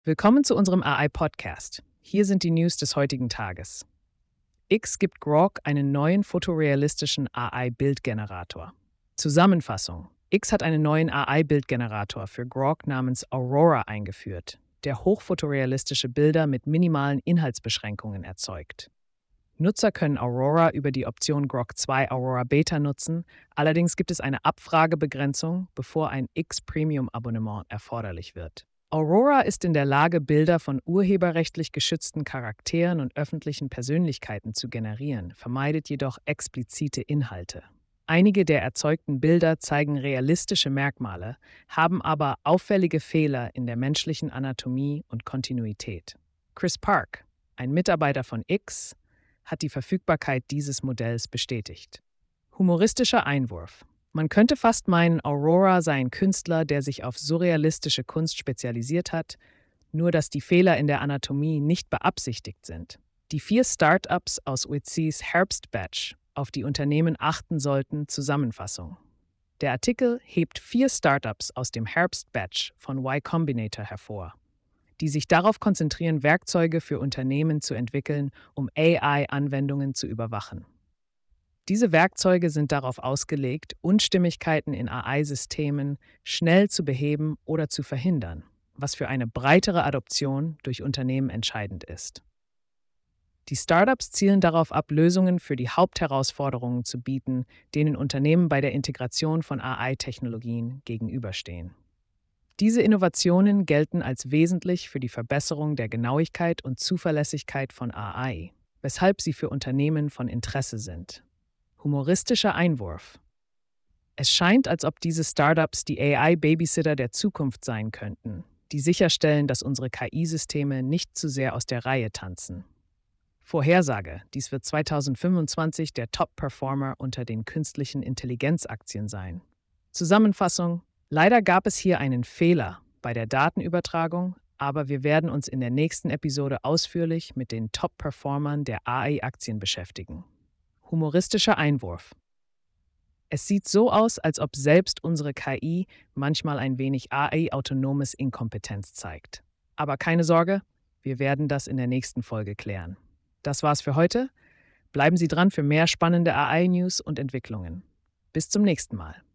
Willkommen zu unserem AI-Podcast. Hier sind die News des heutigen Tages. X gibt Grok einen neuen fotorealistischen AI-Bildgenerator. Zusammenfassung: X hat einen neuen AI-Bildgenerator für Grok namens Aurora eingeführt, der hochfotorealistische Bilder mit minimalen Inhaltsbeschränkungen erzeugt. Nutzer können Aurora über die Option Grok 2 Aurora Beta nutzen, allerdings gibt es eine Abfragebegrenzung, bevor ein X-Premium-Abonnement erforderlich wird. Aurora ist in der Lage, Bilder von urheberrechtlich geschützten Charakteren und öffentlichen Persönlichkeiten zu generieren, vermeidet jedoch explizite Inhalte. Einige der erzeugten Bilder zeigen realistische Merkmale, haben aber auffällige Fehler in der menschlichen Anatomie und Kontinuität. Chris Park, ein Mitarbeiter von X, hat die Verfügbarkeit dieses Modells bestätigt. Humoristischer Einwurf: Man könnte fast meinen, Aurora sei ein Künstler, der sich auf surrealistische Kunst spezialisiert hat, nur dass die Fehler in der Anatomie nicht beabsichtigt sind. Die 4 Startups aus Witseys Herbstbatch, auf die Unternehmen achten sollten, Zusammenfassung. Der Artikel hebt 4 Startups aus dem Herbstbatch von Y Combinator hervor, die sich darauf konzentrieren, Werkzeuge für Unternehmen zu entwickeln, um AI-Anwendungen zu überwachen. Diese Werkzeuge sind darauf ausgelegt, Unstimmigkeiten in AI-Systemen schnell zu beheben oder zu verhindern, was für eine breitere Adoption durch Unternehmen entscheidend ist. Die Startups zielen darauf ab, Lösungen für die Hauptherausforderungen zu bieten, denen Unternehmen bei der Integration von AI-Technologien gegenüberstehen. Diese Innovationen gelten als wesentlich für die Verbesserung der Genauigkeit und Zuverlässigkeit von AI, weshalb sie für Unternehmen von Interesse sind. Humoristischer Einwurf: Es scheint, als ob diese Startups die AI-Babysitter der Zukunft sein könnten, die sicherstellen, dass unsere KI-Systeme nicht zu sehr aus der Reihe tanzen. Vorhersage: Dies wird 2025 der Top-Performer unter den künstlichen Intelligenzaktien sein. Zusammenfassung: Leider gab es hier einen Fehler bei der Datenübertragung, aber wir werden uns in der nächsten Episode ausführlich mit den Top-Performern der AI-Aktien beschäftigen. Humoristischer Einwurf: Es sieht so aus, als ob selbst unsere KI manchmal ein wenig AI-autonomes Inkompetenz zeigt. Aber keine Sorge, wir werden das in der nächsten Folge klären. Das war's für heute. Bleiben Sie dran für mehr spannende AI-News und Entwicklungen. Bis zum nächsten Mal.